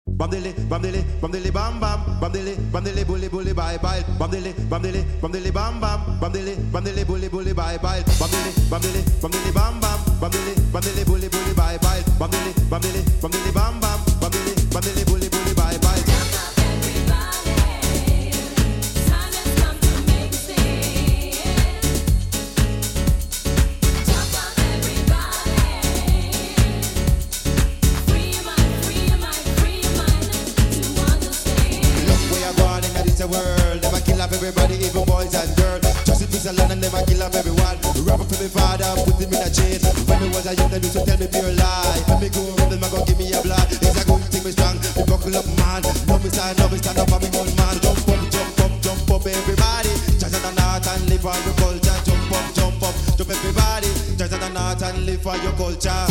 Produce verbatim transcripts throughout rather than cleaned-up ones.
Bam dili, bam dili, bam dili, bam bam. Bam dili, bam dili, bully bully, bye bye. Bam dili, bam dili, bam dili, bam bam. Bam dili, bam dili, bully bully, bye bye. Bam dili, bam dili, bam dili, bam bam. Bam dili, bam dili, bully bully, bye bye. Bam dili, bam dili, bam dili, bam bam. Bam dili, bam dili, bully bully, bye bye. The world, never kill off everybody, even boys and girls. Just in peace alone and never kill off everyone. Rubber for me father, put him in a chain. When me was a young, they used to tell me pure lie. When me go around, them a go give me a blood. It's a good thing, me strong, me buckle up, man. No me stand, no me stand up for me old man. Jump up, jump up, jump up, everybody. Just on the north and live for your culture. Jump up, jump up, jump everybody. Just on the north and live for your culture.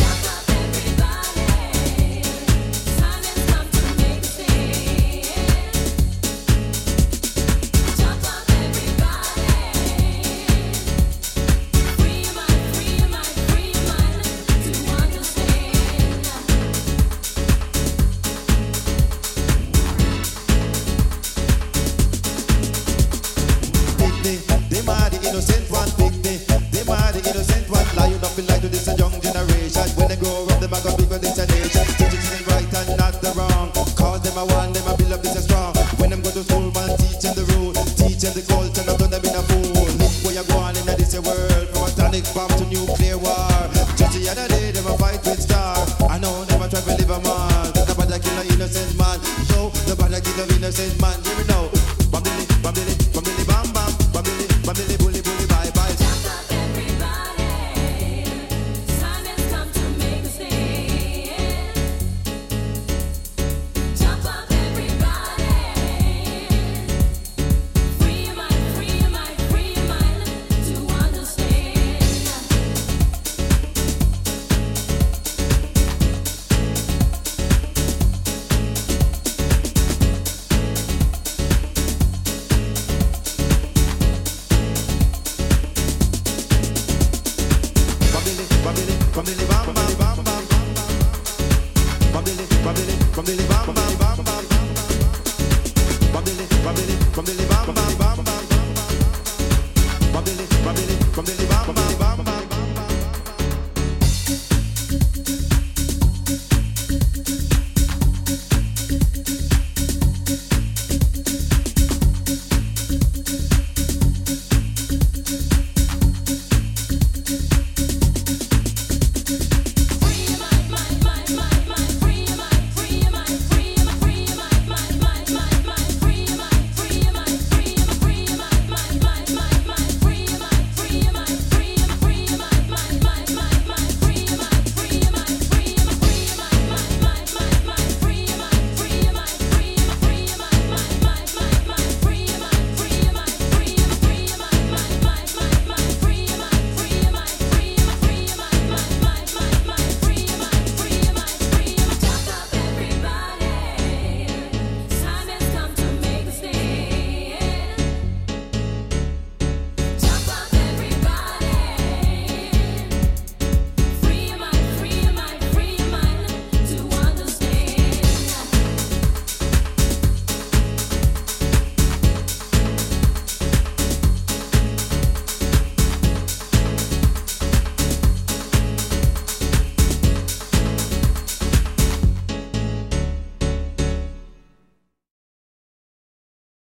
Them are the innocent one, pick me. Them are the innocent one. Lying up in light to this a young generation. When they grow up, them a go big with this a nation. Teaching them right and not the wrong. Cause them a one, them a build up this a strong. When them go to school, man, teach them the rule. Teach them the culture, not turn them in a fool. Look where you go on in this a world. From atomic bomb to nuclear war. Just the other day, them a fight with star. I know them a try to live a man. The bad kill a innocent man. So the bad kill a innocent man. Let me know. Bam dilly, bam dilly, bam dilly, bam bam. Bam dilly, bam dilly, bully bully, bye bye. Jump up everybody, time has come to make a stand. Jump up everybody, free your mind, free your mind, free your mind to understand. Bam dilly, bam dilly, bam dilly, bam bam, bam bam. Bam dilly, bam dilly, bam dilly, bam bam.